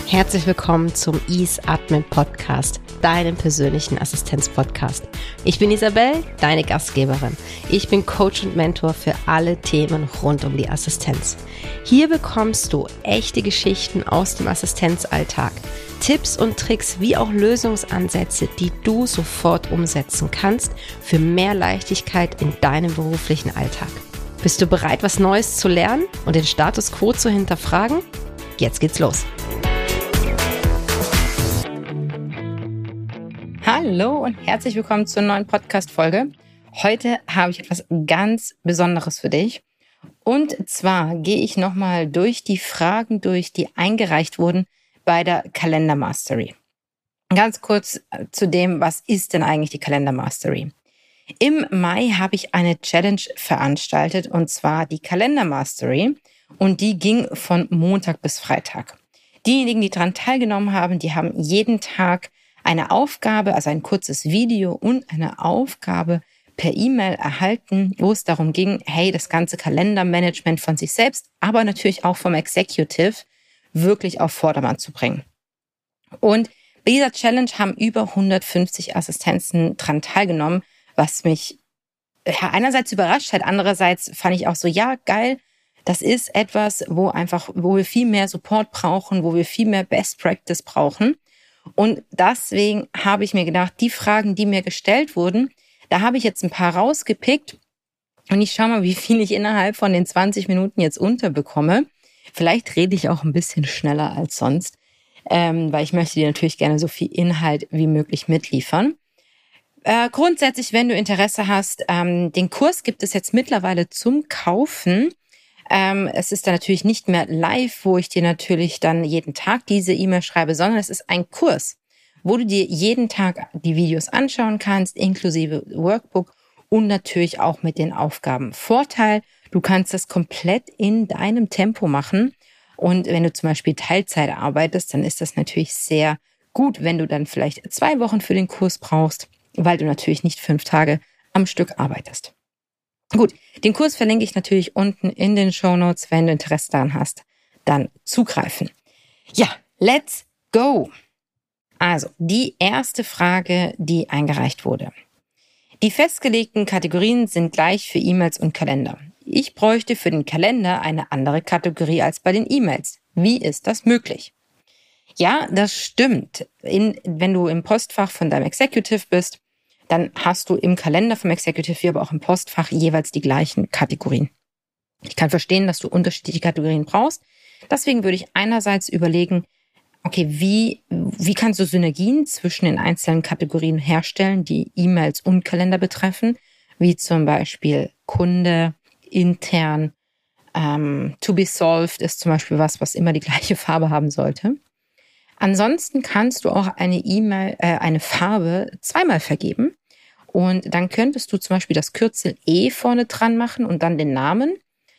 Herzlich willkommen zum Ease Admin Podcast, deinem persönlichen Assistenz-Podcast. Ich bin Isabel, deine Gastgeberin. Ich bin Coach und Mentor für alle Themen rund um die Assistenz. Hier bekommst du echte Geschichten aus dem Assistenzalltag, Tipps und Tricks wie auch Lösungsansätze, die du sofort umsetzen kannst für mehr Leichtigkeit in deinem beruflichen Alltag. Bist du bereit, was Neues zu lernen und den Status quo zu hinterfragen? Jetzt geht's los. Hallo und herzlich willkommen zur neuen Podcast-Folge. Heute habe ich etwas ganz Besonderes für dich. Und zwar gehe ich nochmal durch die Fragen durch, die eingereicht wurden bei der Kalender Mastery. Ganz kurz zu dem, was ist denn eigentlich die Kalender Mastery? Im Mai habe ich eine Challenge veranstaltet, und zwar die Kalender Mastery, und die ging von Montag bis Freitag. Diejenigen, die daran teilgenommen haben, die haben jeden Tag eine Aufgabe, also ein kurzes Video und eine Aufgabe per E-Mail erhalten, wo es darum ging, hey, das ganze Kalendermanagement von sich selbst, aber natürlich auch vom Executive wirklich auf Vordermann zu bringen. Und bei dieser Challenge haben über 150 Assistenzen daran teilgenommen, was mich einerseits überrascht hat, andererseits fand ich auch so, ja, geil, das ist etwas, wo wir viel mehr Support brauchen, wo wir viel mehr Best Practice brauchen. Und deswegen habe ich mir gedacht, die Fragen, die mir gestellt wurden, da habe ich jetzt ein paar rausgepickt und ich schaue mal, wie viel ich innerhalb von den 20 Minuten jetzt unterbekomme. Vielleicht rede ich auch ein bisschen schneller als sonst, weil ich möchte dir natürlich gerne so viel Inhalt wie möglich mitliefern. Grundsätzlich, wenn du Interesse hast, den Kurs gibt es jetzt mittlerweile zum Kaufen. Es ist dann natürlich nicht mehr live, wo ich dir natürlich dann jeden Tag diese E-Mail schreibe, sondern es ist ein Kurs, wo du dir jeden Tag die Videos anschauen kannst, inklusive Workbook und natürlich auch mit den Aufgaben. Vorteil, du kannst das komplett in deinem Tempo machen, und wenn du zum Beispiel Teilzeit arbeitest, dann ist das natürlich sehr gut, wenn du dann vielleicht 2 Wochen für den Kurs brauchst, weil du natürlich nicht 5 Tage am Stück arbeitest. Gut, den Kurs verlinke ich natürlich unten in den Shownotes. Wenn du Interesse daran hast, dann zugreifen. Ja, let's go! Also, die erste Frage, die eingereicht wurde. Die festgelegten Kategorien sind gleich für E-Mails und Kalender. Ich bräuchte für den Kalender eine andere Kategorie als bei den E-Mails. Wie ist das möglich? Ja, das stimmt. Wenn du im Postfach von deinem Executive bist, dann hast du im Kalender vom Executive wie aber auch im Postfach jeweils die gleichen Kategorien. Ich kann verstehen, dass du unterschiedliche Kategorien brauchst. Deswegen würde ich einerseits überlegen, okay, wie kannst du Synergien zwischen den einzelnen Kategorien herstellen, die E-Mails und Kalender betreffen, wie zum Beispiel Kunde, intern, to be solved ist zum Beispiel was immer die gleiche Farbe haben sollte. Ansonsten kannst du auch eine Farbe zweimal vergeben, und dann könntest du zum Beispiel das Kürzel E vorne dran machen und dann den Namen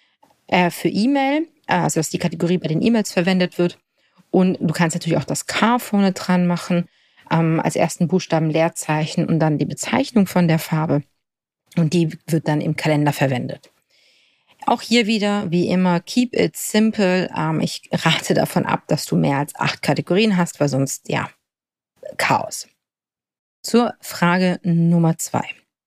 für E-Mail, also dass die Kategorie bei den E-Mails verwendet wird, und du kannst natürlich auch das K vorne dran machen, als ersten Buchstaben Leerzeichen und dann die Bezeichnung von der Farbe, und die wird dann im Kalender verwendet. Auch hier wieder, wie immer, keep it simple. Ich rate davon ab, dass du mehr als 8 Kategorien hast, weil sonst, ja, Chaos. Zur Frage Nummer 2.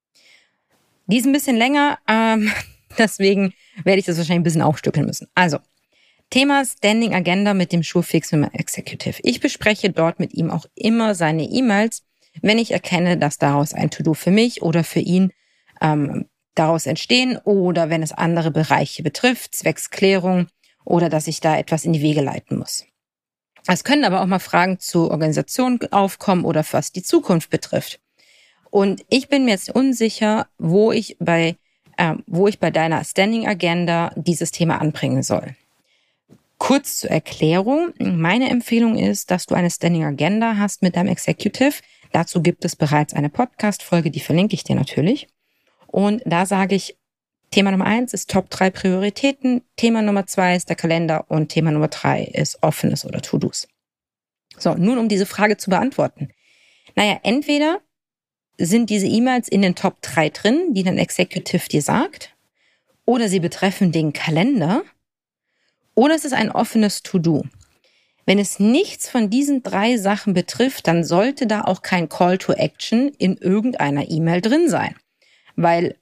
Die ist ein bisschen länger, deswegen werde ich das wahrscheinlich ein bisschen aufstückeln müssen. Also, Thema Standing Agenda mit dem Schurfix mit meinem Executive. Ich bespreche dort mit ihm auch immer seine E-Mails, wenn ich erkenne, dass daraus ein To-Do für mich oder für ihn daraus entstehen, oder wenn es andere Bereiche betrifft, zwecks Klärung, oder dass ich da etwas in die Wege leiten muss. Es können aber auch mal Fragen zur Organisation aufkommen oder was die Zukunft betrifft. Und ich bin mir jetzt unsicher, wo ich bei deiner Standing Agenda dieses Thema anbringen soll. Kurz zur Erklärung. Meine Empfehlung ist, dass du eine Standing Agenda hast mit deinem Executive. Dazu gibt es bereits eine Podcast-Folge, die verlinke ich dir natürlich. Und da sage ich, Thema Nummer 1 ist Top 3 Prioritäten, Thema Nummer 2 ist der Kalender und Thema Nummer 3 ist Offenes oder To-Dos. So, nun um diese Frage zu beantworten. Naja, entweder sind diese E-Mails in den Top 3 drin, die dein Executive dir sagt, oder sie betreffen den Kalender, oder es ist ein offenes To-Do. Wenn es nichts von diesen 3 Sachen betrifft, dann sollte da auch kein Call to Action in irgendeiner E-Mail drin sein. Weil,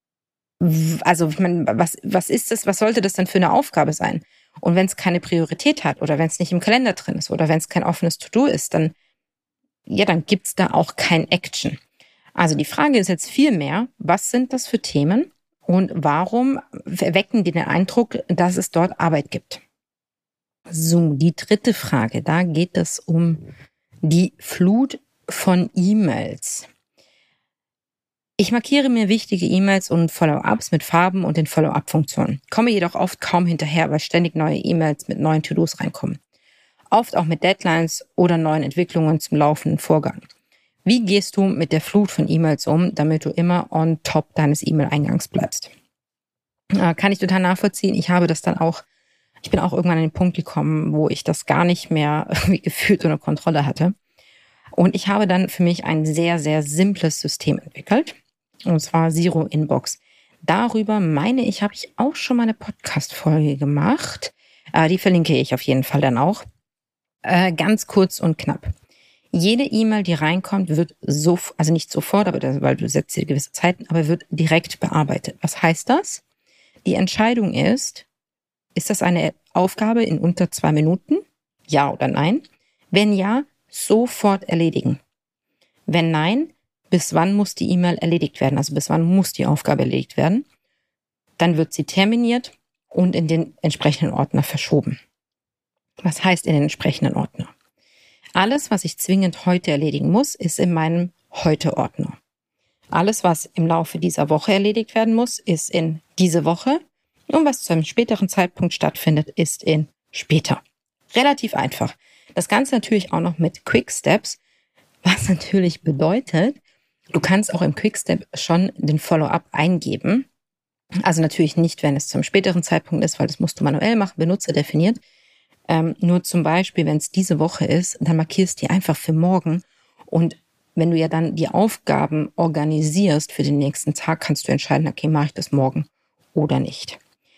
also ich meine, was ist das, was sollte das denn für eine Aufgabe sein? Und wenn es keine Priorität hat oder wenn es nicht im Kalender drin ist oder wenn es kein offenes To-Do ist, dann gibt es da auch kein Action. Also die Frage ist jetzt vielmehr, was sind das für Themen und warum erwecken die den Eindruck, dass es dort Arbeit gibt? So, die 3. Frage, da geht es um die Flut von E-Mails. Ich markiere mir wichtige E-Mails und Follow-ups mit Farben und den Follow-up-Funktionen, komme jedoch oft kaum hinterher, weil ständig neue E-Mails mit neuen To-Dos reinkommen. Oft auch mit Deadlines oder neuen Entwicklungen zum laufenden Vorgang. Wie gehst du mit der Flut von E-Mails um, damit du immer on top deines E-Mail-Eingangs bleibst? Kann ich total nachvollziehen. Ich bin auch irgendwann an den Punkt gekommen, wo ich das gar nicht mehr irgendwie gefühlt unter Kontrolle hatte. Und ich habe dann für mich ein sehr, sehr simples System entwickelt. Und zwar Zero Inbox. Darüber meine ich, habe ich auch schon mal eine Podcast-Folge gemacht. Die verlinke ich auf jeden Fall dann auch. Ganz kurz und knapp. Jede E-Mail, die reinkommt, wird also nicht sofort, weil du setzt dir gewisse Zeiten, aber wird direkt bearbeitet. Was heißt das? Die Entscheidung ist das eine Aufgabe in unter 2 Minuten? Ja oder nein? Wenn ja, sofort erledigen. Wenn nein, bis wann muss die E-Mail erledigt werden? Also bis wann muss die Aufgabe erledigt werden? Dann wird sie terminiert und in den entsprechenden Ordner verschoben. Was heißt in den entsprechenden Ordner? Alles, was ich zwingend heute erledigen muss, ist in meinem Heute-Ordner. Alles, was im Laufe dieser Woche erledigt werden muss, ist in diese Woche. Und was zu einem späteren Zeitpunkt stattfindet, ist in später. Relativ einfach. Das Ganze natürlich auch noch mit Quick Steps, was natürlich bedeutet, du kannst auch im Quick Step schon den Follow-up eingeben. Also natürlich nicht, wenn es zum späteren Zeitpunkt ist, weil das musst du manuell machen, benutzerdefiniert. Nur zum Beispiel, wenn es diese Woche ist, dann markierst du die einfach für morgen. Und wenn du ja dann die Aufgaben organisierst für den nächsten Tag, kannst du entscheiden, okay, mache ich das morgen oder nicht.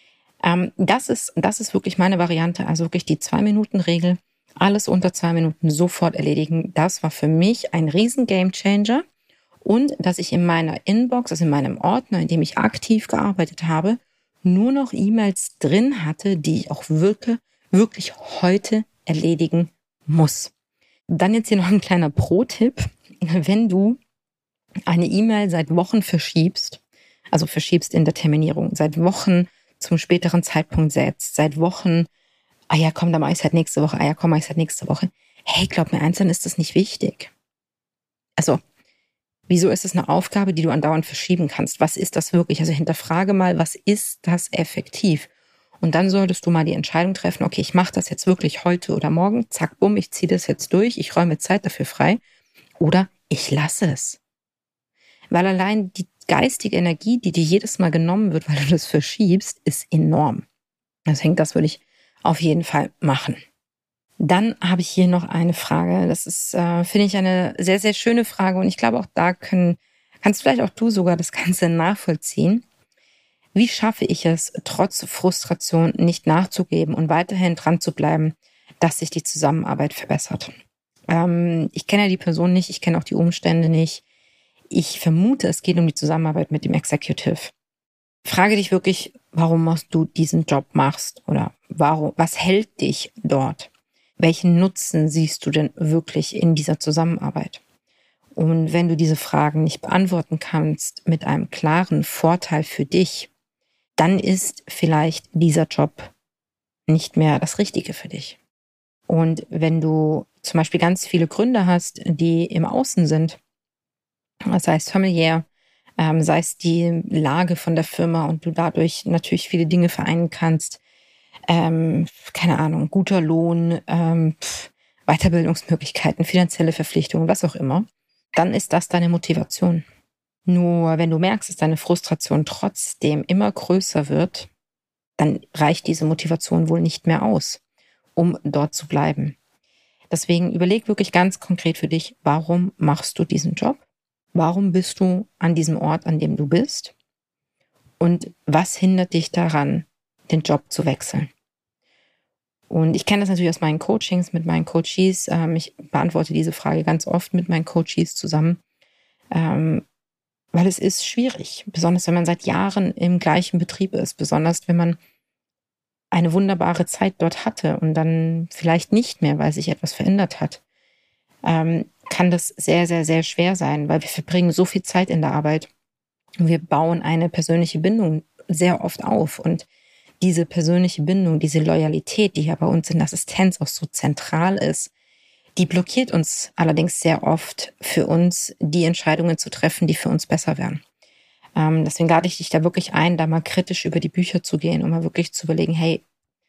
Das ist wirklich meine Variante, also wirklich die 2-Minuten-Regel. Alles unter 2 Minuten sofort erledigen. Das war für mich ein riesen Gamechanger. Und dass ich in meiner Inbox, also in meinem Ordner, in dem ich aktiv gearbeitet habe, nur noch E-Mails drin hatte, die ich auch wirklich heute erledigen muss. Dann jetzt hier noch ein kleiner Pro-Tipp. Wenn du eine E-Mail seit Wochen verschiebst, also verschiebst in der Terminierung, seit Wochen zum späteren Zeitpunkt setzt, seit Wochen, ja komm, dann mach ich es halt nächste Woche, ja komm, mach ich es halt nächste Woche. Hey, glaub mir eins, dann ist das nicht wichtig. Also, wieso ist es eine Aufgabe, die du andauernd verschieben kannst? Was ist das wirklich? Also hinterfrage mal, was ist das effektiv? Und dann solltest du mal die Entscheidung treffen, okay, ich mache das jetzt wirklich heute oder morgen, zack, bumm, ich ziehe das jetzt durch, ich räume Zeit dafür frei oder ich lasse es. Weil allein die geistige Energie, die dir jedes Mal genommen wird, weil du das verschiebst, ist enorm. Deswegen, das würde ich auf jeden Fall machen. Dann habe ich hier noch eine Frage. Das ist, finde ich, eine sehr, sehr schöne Frage. Und ich glaube, auch da kannst vielleicht auch du sogar das Ganze nachvollziehen. Wie schaffe ich es, trotz Frustration nicht nachzugeben und weiterhin dran zu bleiben, dass sich die Zusammenarbeit verbessert? Ich kenne ja die Person nicht, ich kenne auch die Umstände nicht. Ich vermute, es geht um die Zusammenarbeit mit dem Executive. Frage dich wirklich, warum du diesen Job machst oder was hält dich dort? Welchen Nutzen siehst du denn wirklich in dieser Zusammenarbeit? Und wenn du diese Fragen nicht beantworten kannst mit einem klaren Vorteil für dich, dann ist vielleicht dieser Job nicht mehr das Richtige für dich. Und wenn du zum Beispiel ganz viele Gründe hast, die im Außen sind, sei es familiär, sei es die Lage von der Firma und du dadurch natürlich viele Dinge vereinen kannst, keine Ahnung, guter Lohn, Weiterbildungsmöglichkeiten, finanzielle Verpflichtungen, was auch immer, dann ist das deine Motivation. Nur wenn du merkst, dass deine Frustration trotzdem immer größer wird, dann reicht diese Motivation wohl nicht mehr aus, um dort zu bleiben. Deswegen überleg wirklich ganz konkret für dich, warum machst du diesen Job? Warum bist du an diesem Ort, an dem du bist? Und was hindert dich daran, den Job zu wechseln? Und ich kenne das natürlich aus meinen Coachings mit meinen Coaches. Ich beantworte diese Frage ganz oft mit meinen Coaches zusammen, weil es ist schwierig, besonders wenn man seit Jahren im gleichen Betrieb ist, besonders wenn man eine wunderbare Zeit dort hatte und dann vielleicht nicht mehr, weil sich etwas verändert hat. Kann das sehr, sehr, sehr schwer sein, weil wir verbringen so viel Zeit in der Arbeit und wir bauen eine persönliche Bindung sehr oft auf. Und diese persönliche Bindung, diese Loyalität, die ja bei uns in der Assistenz auch so zentral ist, die blockiert uns allerdings sehr oft für uns, die Entscheidungen zu treffen, die für uns besser wären. Deswegen lade ich dich da wirklich ein, da mal kritisch über die Bücher zu gehen und mal wirklich zu überlegen, hey,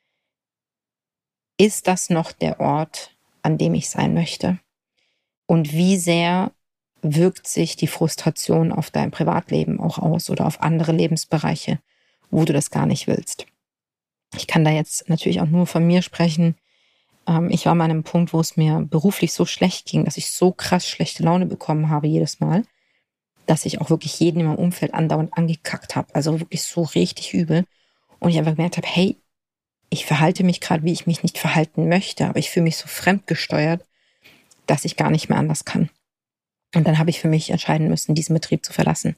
ist das noch der Ort, an dem ich sein möchte? Und wie sehr wirkt sich die Frustration auf dein Privatleben auch aus oder auf andere Lebensbereiche, wo du das gar nicht willst? Ich kann da jetzt natürlich auch nur von mir sprechen. Ich war mal an einem Punkt, wo es mir beruflich so schlecht ging, dass ich so krass schlechte Laune bekommen habe jedes Mal, dass ich auch wirklich jeden in meinem Umfeld andauernd angekackt habe. Also wirklich so richtig übel. Und ich einfach gemerkt habe, hey, ich verhalte mich gerade, wie ich mich nicht verhalten möchte, aber ich fühle mich so fremdgesteuert, dass ich gar nicht mehr anders kann. Und dann habe ich für mich entscheiden müssen, diesen Betrieb zu verlassen.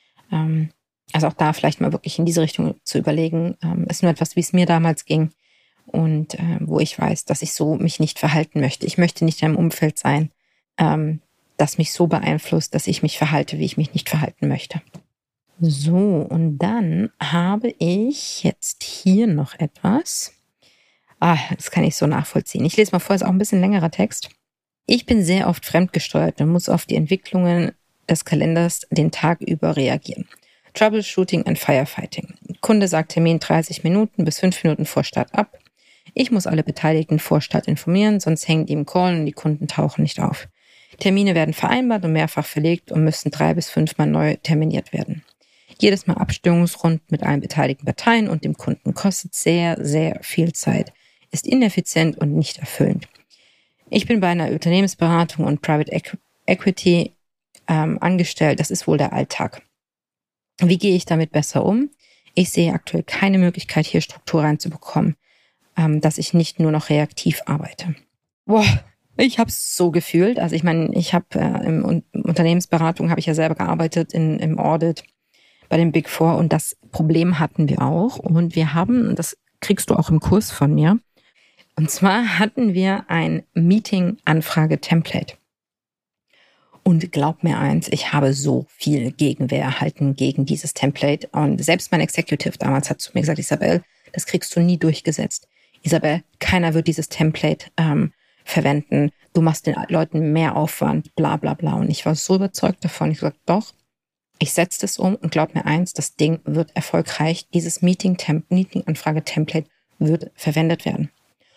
Also auch da vielleicht mal wirklich in diese Richtung zu überlegen, ist nur etwas, wie es mir damals ging und wo ich weiß, dass ich so mich nicht verhalten möchte. Ich möchte nicht in einem Umfeld sein, das mich so beeinflusst, dass ich mich verhalte, wie ich mich nicht verhalten möchte. So, und dann habe ich jetzt hier noch etwas. Das kann ich so nachvollziehen. Ich lese mal vor, ist auch ein bisschen längerer Text. Ich bin sehr oft fremdgesteuert und muss auf die Entwicklungen des Kalenders den Tag über reagieren. Troubleshooting and Firefighting. Kunde sagt Termin 30 Minuten bis 5 Minuten vor Start ab. Ich muss alle Beteiligten vor Start informieren, sonst hängen die im Call und die Kunden tauchen nicht auf. Termine werden vereinbart und mehrfach verlegt und müssen 3 bis 5 Mal neu terminiert werden. Jedes Mal Abstimmungsrunden mit allen beteiligten Parteien und dem Kunden kostet sehr, sehr viel Zeit, ist ineffizient und nicht erfüllend. Ich bin bei einer Unternehmensberatung und Private Equity angestellt. Das ist wohl der Alltag. Wie gehe ich damit besser um? Ich sehe aktuell keine Möglichkeit, hier Struktur reinzubekommen, dass ich nicht nur noch reaktiv arbeite. Boah, ich habe es so gefühlt. Also ich meine, ich habe im Unternehmensberatung habe ich ja selber gearbeitet im Audit bei den Big Four und das Problem hatten wir auch. Und wir haben, das kriegst du auch im Kurs von mir, und zwar hatten wir ein Meeting-Anfrage-Template. Und glaub mir eins, ich habe so viel Gegenwehr erhalten gegen dieses Template. Und selbst mein Executive damals hat zu mir gesagt, Isabel, das kriegst du nie durchgesetzt. Isabel, keiner wird dieses Template verwenden. Du machst den Leuten mehr Aufwand, bla bla bla. Und ich war so überzeugt davon. Ich gesagt, doch, ich setze das um und glaub mir eins, das Ding wird erfolgreich. Dieses Meeting-Anfrage-Template wird verwendet werden.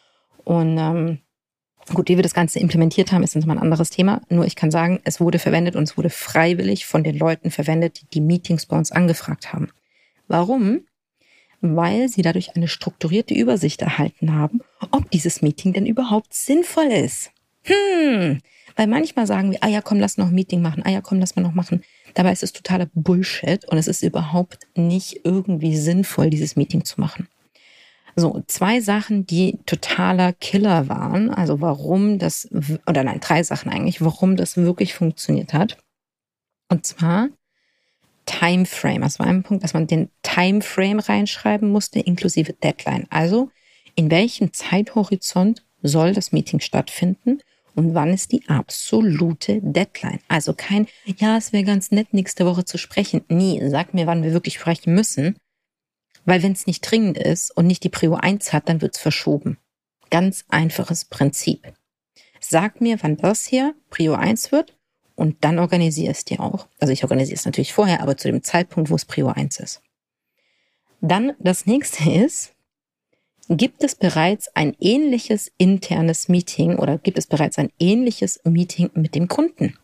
Und gut, wie wir das Ganze implementiert haben, ist nochmal ein anderes Thema. Nur ich kann sagen, es wurde verwendet und es wurde freiwillig von den Leuten verwendet, die die Meetings bei uns angefragt haben. Warum? Weil sie dadurch eine strukturierte Übersicht erhalten haben, ob dieses Meeting denn überhaupt sinnvoll ist. Weil manchmal sagen wir, ja komm, lass noch ein Meeting machen, ja komm, lass mal noch machen. Dabei ist es totaler Bullshit und es ist überhaupt nicht irgendwie sinnvoll, dieses Meeting zu machen. So, 2 Sachen, die totaler Killer waren, also warum das, oder nein, 3 Sachen eigentlich, warum das wirklich funktioniert hat. Und zwar Timeframe. Das war ein Punkt, dass man den Timeframe reinschreiben musste, inklusive Deadline. Also, in welchem Zeithorizont soll das Meeting stattfinden und wann ist die absolute Deadline? Also kein, ja, es wäre ganz nett, nächste Woche zu sprechen. Nee, sag mir, wann wir wirklich sprechen müssen. Weil wenn es nicht dringend ist und nicht die Prio 1 hat, dann wird es verschoben. Ganz einfaches Prinzip. Sag mir, wann das hier Prio 1 wird und dann organisiere es dir auch. Also ich organisiere es natürlich vorher, aber zu dem Zeitpunkt, wo es Prio 1 ist. Dann das nächste ist, gibt es bereits ein ähnliches internes Meeting oder gibt es bereits ein ähnliches Meeting mit dem Kunden?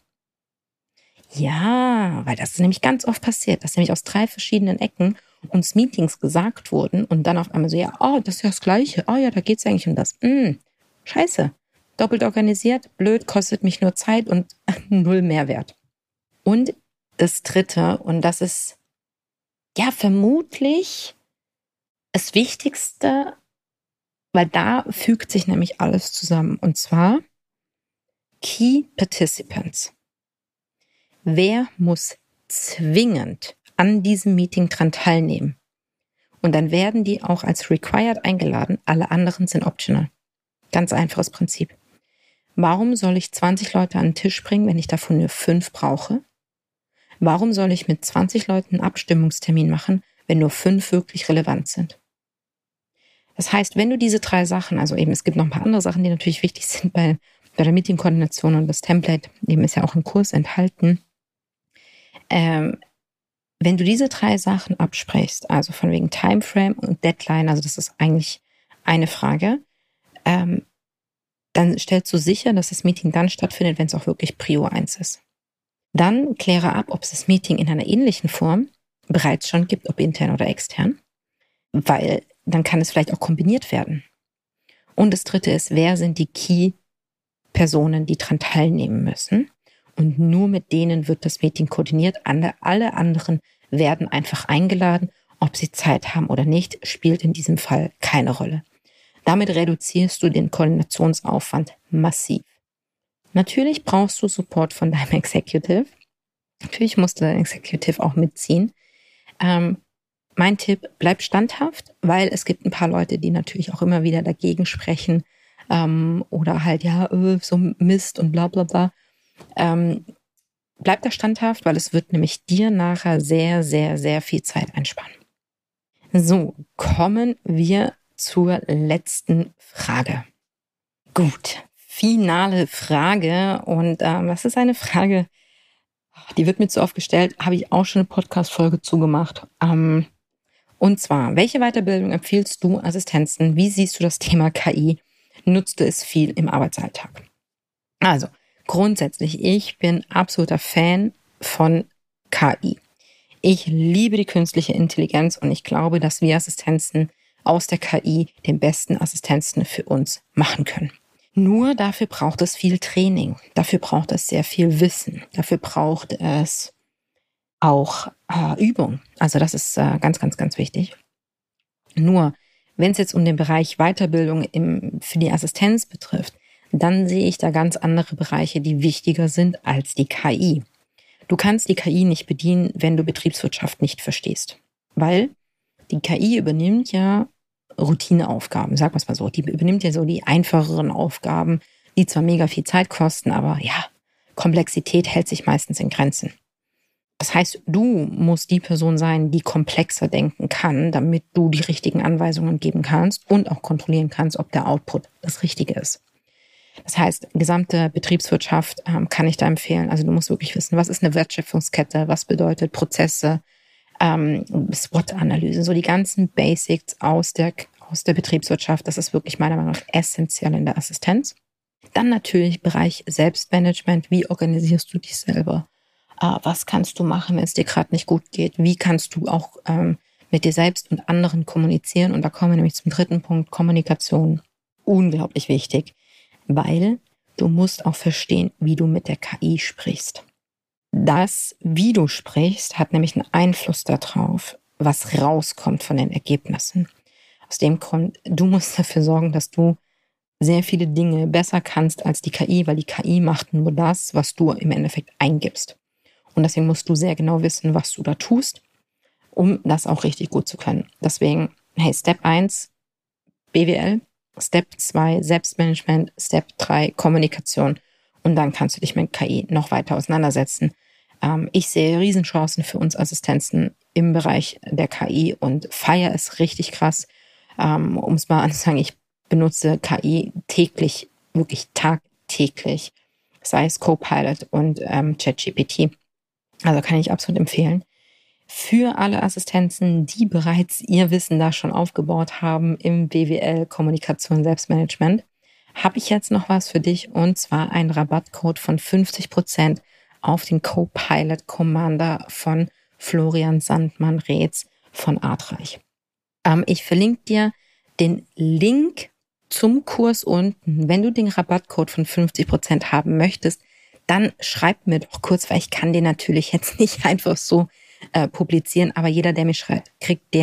Ja, weil das ist nämlich ganz oft passiert, dass nämlich aus 3 verschiedenen Ecken uns Meetings gesagt wurden und dann auf einmal so, ja, das ist ja das Gleiche. Ja, da geht's eigentlich um das. Scheiße. Doppelt organisiert, blöd, kostet mich nur Zeit und 0 Mehrwert. Und das Dritte, und das ist ja vermutlich das Wichtigste Weil da fügt sich nämlich alles zusammen. Und zwar Key Participants. Wer muss zwingend an diesem Meeting dran teilnehmen? Und dann werden die auch als required eingeladen. Alle anderen sind optional. Ganz einfaches Prinzip. Warum soll ich 20 Leute an den Tisch bringen, wenn ich davon nur 5 brauche? Warum soll ich mit 20 Leuten einen Abstimmungstermin machen, wenn nur 5 wirklich relevant sind? Das heißt, wenn du diese 3 Sachen, also eben, es gibt noch ein paar andere Sachen, die natürlich wichtig sind bei der Meeting-Koordination, und das Template, eben ist ja auch im Kurs enthalten. Wenn du diese 3 Sachen absprichst, also von wegen Timeframe und Deadline, also das ist eigentlich eine Frage, dann stellst du sicher, dass das Meeting dann stattfindet, wenn es auch wirklich Prio 1 ist. Dann kläre ab, ob es das Meeting in einer ähnlichen Form bereits schon gibt, ob intern oder extern, weil dann kann es vielleicht auch kombiniert werden. Und das 3. ist, wer sind die Key-Personen, die daran teilnehmen müssen? Und nur mit denen wird das Meeting koordiniert. Alle anderen werden einfach eingeladen. Ob sie Zeit haben oder nicht, spielt in diesem Fall keine Rolle. Damit reduzierst du den Koordinationsaufwand massiv. Natürlich brauchst du Support von deinem Executive. Natürlich musst du dein Executive auch mitziehen. Mein Tipp, bleib standhaft, weil es gibt ein paar Leute, die natürlich auch immer wieder dagegen sprechen oder halt, so Mist und bla bla bla. Bleib da standhaft, weil es wird nämlich dir nachher sehr, sehr, sehr viel Zeit einsparen. So, kommen wir zur letzten Frage. Gut, finale Frage, und das ist eine Frage, die wird mir zu oft gestellt, habe ich auch schon eine Podcast-Folge zugemacht. Und zwar, welche Weiterbildung empfiehlst du Assistenzen? Wie siehst du das Thema KI? Nutzt du es viel im Arbeitsalltag? Also, grundsätzlich, ich bin absoluter Fan von KI. Ich liebe die künstliche Intelligenz und ich glaube, dass wir Assistenzen aus der KI den besten Assistenzen für uns machen können. Nur dafür braucht es viel Training, dafür braucht es sehr viel Wissen, dafür braucht es auch Übung. Also das ist ganz, ganz, ganz wichtig. Nur, wenn es jetzt um den Bereich Weiterbildung für die Assistenz betrifft, dann sehe ich da ganz andere Bereiche, die wichtiger sind als die KI. Du kannst die KI nicht bedienen, wenn du Betriebswirtschaft nicht verstehst. Weil die KI übernimmt ja Routineaufgaben, sagen wir es mal so. Die übernimmt ja so die einfacheren Aufgaben, die zwar mega viel Zeit kosten, aber ja, Komplexität hält sich meistens in Grenzen. Das heißt, du musst die Person sein, die komplexer denken kann, damit du die richtigen Anweisungen geben kannst und auch kontrollieren kannst, ob der Output das Richtige ist. Das heißt, gesamte Betriebswirtschaft kann ich da empfehlen. Also du musst wirklich wissen, was ist eine Wertschöpfungskette, was bedeutet Prozesse, SWOT-Analyse, so die ganzen Basics aus der Betriebswirtschaft. Das ist wirklich meiner Meinung nach essentiell in der Assistenz. Dann natürlich Bereich Selbstmanagement. Wie organisierst du dich selber? Was kannst du machen, wenn es dir gerade nicht gut geht? Wie kannst du auch mit dir selbst und anderen kommunizieren? Und da kommen wir nämlich zum 3. Punkt, Kommunikation. Unglaublich wichtig, weil du musst auch verstehen, wie du mit der KI sprichst. Das, wie du sprichst, hat nämlich einen Einfluss darauf, was rauskommt von den Ergebnissen. Aus dem Grund, du musst dafür sorgen, dass du sehr viele Dinge besser kannst als die KI, weil die KI macht nur das, was du im Endeffekt eingibst. Und deswegen musst du sehr genau wissen, was du da tust, um das auch richtig gut zu können. Deswegen, hey, Step 1, BWL, Step 2, Selbstmanagement, Step 3, Kommunikation. Und dann kannst du dich mit KI noch weiter auseinandersetzen. Ich sehe Riesenchancen für uns Assistenzen im Bereich der KI und feiere es richtig krass. Um es mal anzusagen, ich benutze KI täglich, wirklich tagtäglich, sei es Copilot und ChatGPT. Also kann ich absolut empfehlen. Für alle Assistenzen, die bereits ihr Wissen da schon aufgebaut haben im BWL, Kommunikation, Selbstmanagement, habe ich jetzt noch was für dich, und zwar einen Rabattcode von 50% auf den Copilot Commander von Florian Sandmann-Reetz von Artreich. Ich verlinke dir den Link zum Kurs unten. Wenn du den Rabattcode von 50% haben möchtest, dann schreib mir doch kurz, weil ich kann den natürlich jetzt nicht einfach so publizieren, aber jeder, der mir schreibt, kriegt den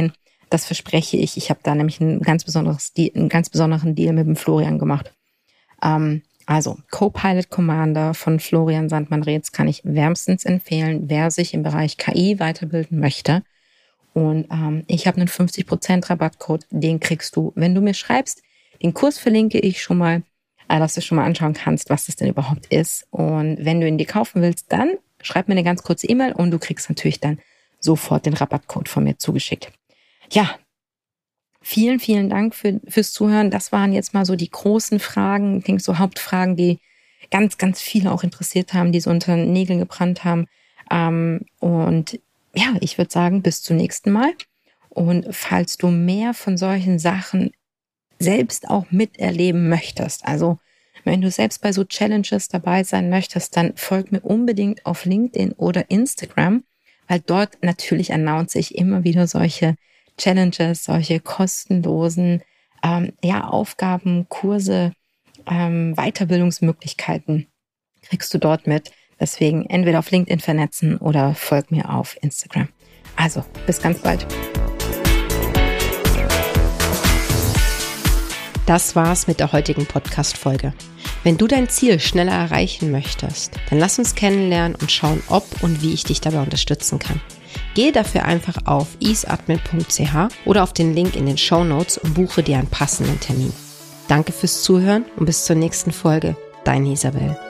Das verspreche ich. Ich habe da nämlich einen ganz besonderen Deal mit dem Florian gemacht. Also Copilot Commander von Florian Sandmann-Reetz kann ich wärmstens empfehlen, wer sich im Bereich KI weiterbilden möchte. Und ich habe einen 50% Rabattcode, den kriegst du, wenn du mir schreibst. Den Kurs verlinke ich schon mal, dass du schon mal anschauen kannst, was das denn überhaupt ist. Und wenn du ihn dir kaufen willst, dann schreib mir eine ganz kurze E-Mail und du kriegst natürlich dann sofort den Rabattcode von mir zugeschickt. Ja, vielen, vielen Dank fürs Zuhören. Das waren jetzt mal so die großen Fragen, ich denke so Hauptfragen, die ganz, ganz viele auch interessiert haben, die so unter den Nägeln gebrannt haben. Und ja, ich würde sagen, bis zum nächsten Mal. Und falls du mehr von solchen Sachen selbst auch miterleben möchtest, also wenn du selbst bei so Challenges dabei sein möchtest, dann folg mir unbedingt auf LinkedIn oder Instagram, weil dort natürlich announce ich immer wieder solche Challenges, solche kostenlosen Aufgaben, Kurse, Weiterbildungsmöglichkeiten kriegst du dort mit. Deswegen entweder auf LinkedIn vernetzen oder folg mir auf Instagram. Also, bis ganz bald. Das war's mit der heutigen Podcast-Folge. Wenn du dein Ziel schneller erreichen möchtest, dann lass uns kennenlernen und schauen, ob und wie ich dich dabei unterstützen kann. Gehe dafür einfach auf easeadmin.ch oder auf den Link in den Shownotes und buche dir einen passenden Termin. Danke fürs Zuhören und bis zur nächsten Folge. Deine Isabel.